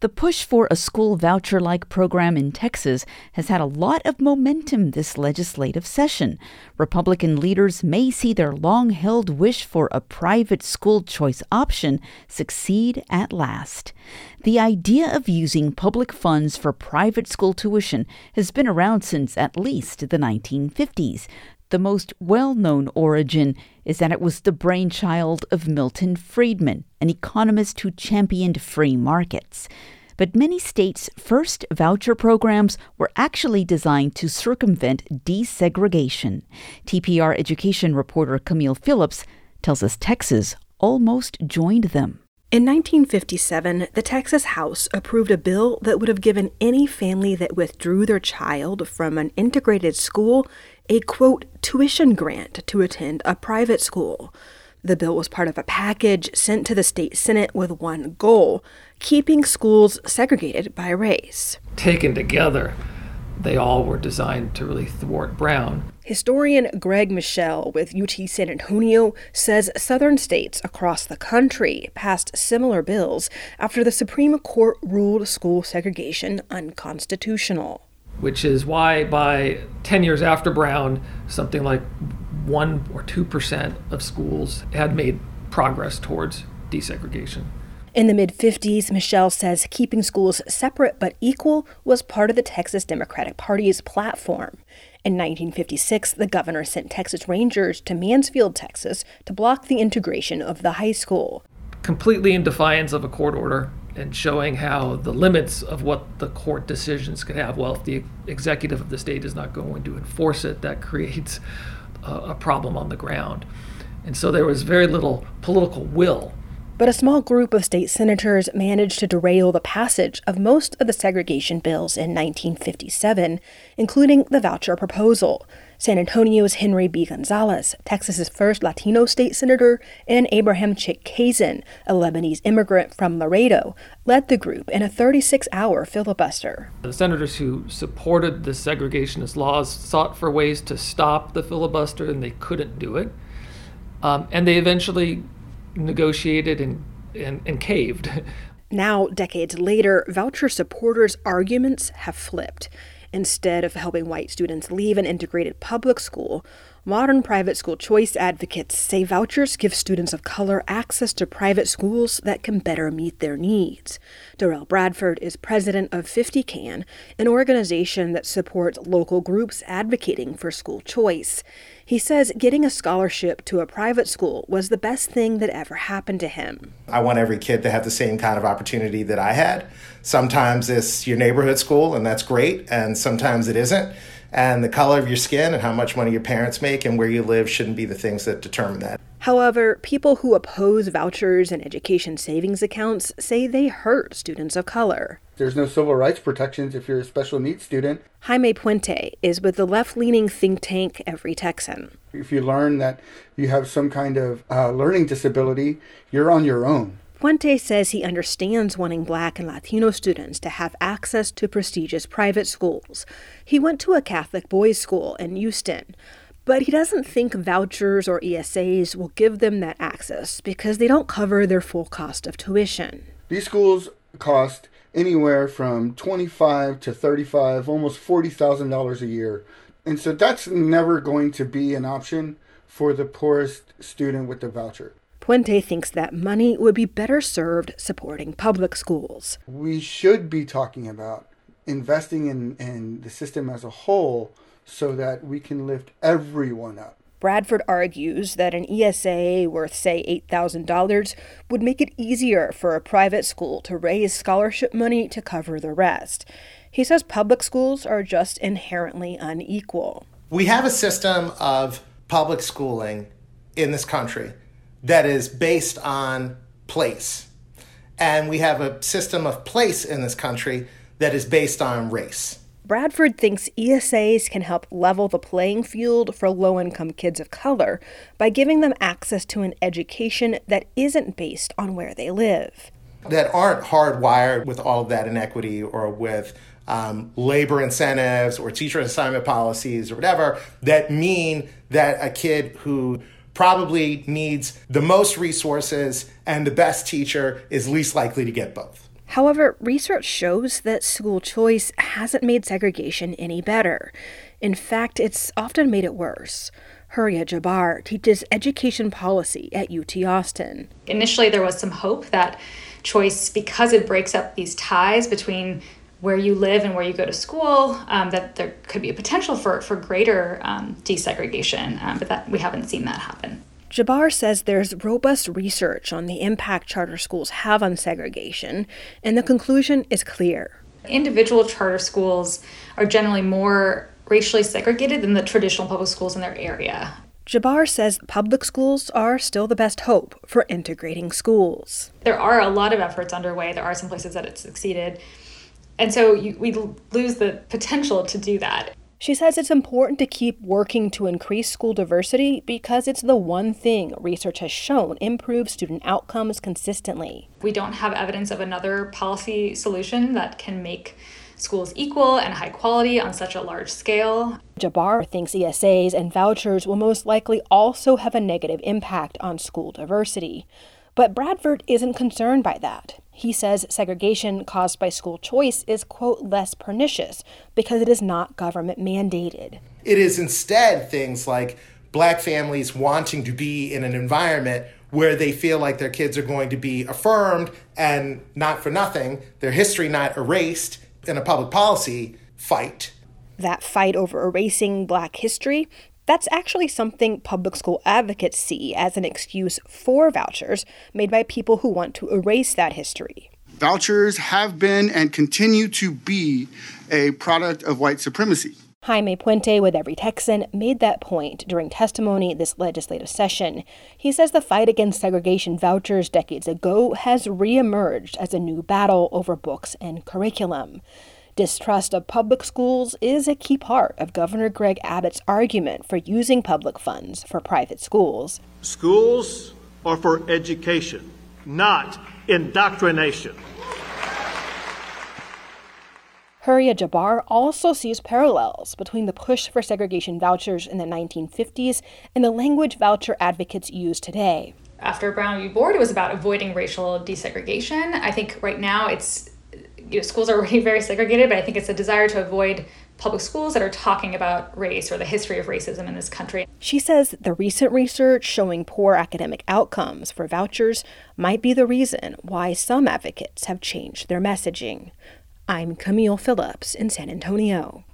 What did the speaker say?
The push for a school voucher-like program in Texas has had a lot of momentum this legislative session. Republican leaders may see their long-held wish for a private school choice option succeed at last. The idea of using public funds for private school tuition has been around since at least the 1950s. The most well-known origin is that it was the brainchild of Milton Friedman, an economist who championed free markets. But many states' first voucher programs were actually designed to circumvent desegregation. TPR education reporter Camille Phillips tells us Texas almost joined them. In 1957, the Texas House approved a bill that would have given any family that withdrew their child from an integrated school a, quote, tuition grant to attend a private school. The bill was part of a package sent to the state Senate with one goal: keeping schools segregated by race. Taken together, they all were designed to really thwart Brown. Historian Greg Michel with UT San Antonio says southern states across the country passed similar bills after the Supreme Court ruled school segregation unconstitutional. Which is why by 10 years after Brown, something like 1 or 2% of schools had made progress towards desegregation. In the mid-50s, Michelle says keeping schools separate but equal was part of the Texas Democratic Party's platform. In 1956, the governor sent Texas Rangers to Mansfield, Texas, to block the integration of the high school. Completely in defiance of a court order and showing how the limits of what the court decisions could have. Well, if the executive of the state is not going to enforce it, that creates a problem on the ground. And so there was very little political will. But a small group of state senators managed to derail the passage of most of the segregation bills in 1957, including the voucher proposal. San Antonio's Henry B. Gonzalez, Texas's first Latino state senator, and Abraham Chick Kazin, a Lebanese immigrant from Laredo, led the group in a 36-hour filibuster. The senators who supported the segregationist laws sought for ways to stop the filibuster, and they couldn't do it. And they eventually negotiated and caved. Now, decades later, voucher supporters' arguments have flipped. Instead of helping white students leave an integrated public school, modern private school choice advocates say vouchers give students of color access to private schools that can better meet their needs. Darrell Bradford is president of 50 Can, an organization that supports local groups advocating for school choice. He says getting a scholarship to a private school was the best thing that ever happened to him. I want every kid to have the same kind of opportunity that I had. Sometimes it's your neighborhood school, and that's great, and sometimes it isn't. And the color of your skin and how much money your parents make and where you live shouldn't be the things that determine that. However, people who oppose vouchers and education savings accounts say they hurt students of color. There's no civil rights protections if you're a special needs student. Jaime Puente is with the left-leaning think tank Every Texan. If you learn that you have some kind of learning disability, you're on your own. Puente says he understands wanting Black and Latino students to have access to prestigious private schools. He went to a Catholic boys' school in Houston, but he doesn't think vouchers or ESAs will give them that access because they don't cover their full cost of tuition. These schools cost anywhere from $25,000 to $35,000, almost $40,000 a year. And so that's never going to be an option for the poorest student with the voucher. Puente thinks that money would be better served supporting public schools. We should be talking about investing in the system as a whole so that we can lift everyone up. Bradford argues that an ESA worth, say, $8,000 would make it easier for a private school to raise scholarship money to cover the rest. He says public schools are just inherently unequal. We have a system of public schooling in this country that is based on place. And we have a system of place in this country that is based on race. Bradford thinks ESAs can help level the playing field for low-income kids of color by giving them access to an education that isn't based on where they live. That aren't hardwired with all of that inequity or with labor incentives or teacher assignment policies or whatever that mean that a kid who probably needs the most resources and the best teacher is least likely to get both. However, research shows that school choice hasn't made segregation any better. In fact, it's often made it worse. Huria Jabbar teaches education policy at UT Austin. Initially, there was some hope that choice, because it breaks up these ties between where you live and where you go to school, that there could be a potential for greater desegregation, but that we haven't seen that happen. Jabbar says there's robust research on the impact charter schools have on segregation, and the conclusion is clear. Individual charter schools are generally more racially segregated than the traditional public schools in their area. Jabbar says public schools are still the best hope for integrating schools. There are a lot of efforts underway. There are some places that it's succeeded. And so we lose the potential to do that. She says it's important to keep working to increase school diversity because it's the one thing research has shown improves student outcomes consistently. We don't have evidence of another policy solution that can make schools equal and high quality on such a large scale. Jabbar thinks ESAs and vouchers will most likely also have a negative impact on school diversity. But Bradford isn't concerned by that. He says segregation caused by school choice is, quote, less pernicious because it is not government mandated. It is instead things like Black families wanting to be in an environment where they feel like their kids are going to be affirmed and not for nothing, their history not erased in a public policy fight. That fight over erasing Black history, that's actually something public school advocates see as an excuse for vouchers made by people who want to erase that history. Vouchers have been and continue to be a product of white supremacy. Jaime Puente with Every Texan made that point during testimony this legislative session. He says the fight against segregation vouchers decades ago has reemerged as a new battle over books and curriculum. Distrust of public schools is a key part of Governor Greg Abbott's argument for using public funds for private schools. Schools are for education, not indoctrination. Huria Jabbar also sees parallels between the push for segregation vouchers in the 1950s and the language voucher advocates use today. After Brown v. Board, it was about avoiding racial desegregation. I think right now schools are already very segregated, but I think it's a desire to avoid public schools that are talking about race or the history of racism in this country. She says the recent research showing poor academic outcomes for vouchers might be the reason why some advocates have changed their messaging. I'm Camille Phillips in San Antonio.